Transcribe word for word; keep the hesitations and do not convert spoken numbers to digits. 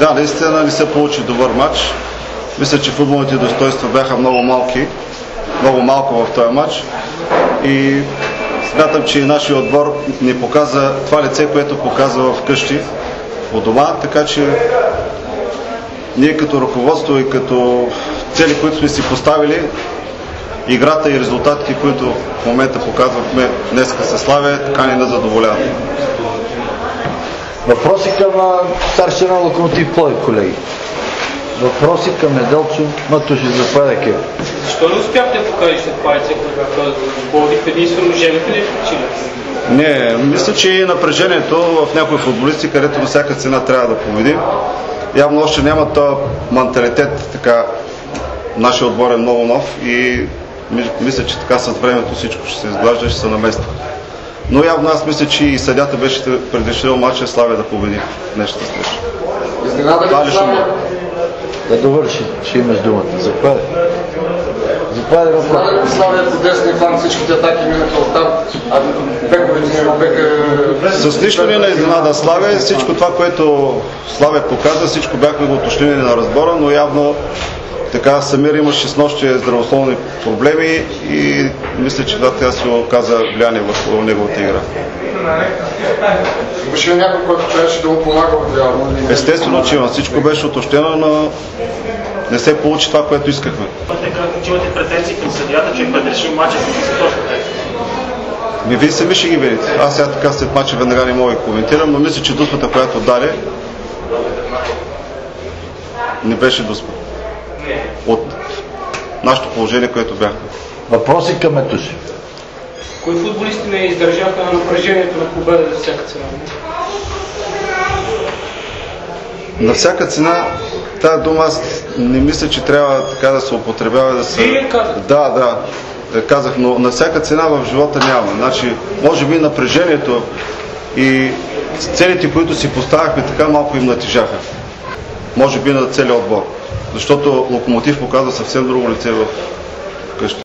Да, наистина не се получи добър матч. Мисля, че футболните достоинства бяха много малки, много малко в този матч. И смятам, че и нашия отбор ни показа това лице, което показва вкъщи, у дома, така че ние като ръководство и като цели, които сме си поставили, играта и резултатите, които в момента показвахме днеска със Славия, така ни не задоволяват. Въпроси към старшина Локомотив Пловдив, колеги. Въпроси към Неделчо Матушев. Заповядайте. Защо не успяхте да покажете това лице, което Пловдив единствено жените ли причина? Не, мисля, че и напрежението в някои футболисти, където на всяка цена трябва да победим. Явно още няма този менталитет, така нашия отбор е много нов и мисля, че така с времето всичко ще се изглажда и ще се намества. Но явно аз мисля, че и съдята беше предрешил матча Славия да победи в днешната среща. Изненада ли Славия? Да довърши, ще имаш думата. Заповядай. Заповядай въпрос. Изненада ли Славия по десния фланг, всичките атаки минаха оттам, а бековете не беха... С нищо не е изненада Славия. Всичко това, което Славия показа, всичко бяхме го уточнили на разбора, но явно така Самир имаше с нощи здравословни проблеми и мисля, че това тя се оказа влияние в неговата игра. Имаше ли някой, който трябваше да му помага от вярно? Естествено, че има. Всичко беше уточнено, но не се получи това, което искахме. Имате претенции към съдията, че е предрешил матча, които са точно тези? Ми вие сами ще ги видите. Аз сега така след матча веднага не мога да коментирам, но мисля, че дуспата, която даде, не беше дуспа от нашето положение, което бяхме. Въпроси към Матушев. Кои футболисти не издържаха на напрежението на победа за всяка цена? На всяка цена, тази дума аз не мисля, че трябва така да се употребява да се... Вие казах? Да, да, казах, но на всяка цена в живота няма. Значи, може би напрежението и целите, които си поставяхме, така малко им натежаха. Може би на целия отбор. Защото Локомотив показва съвсем друго лице в къщи.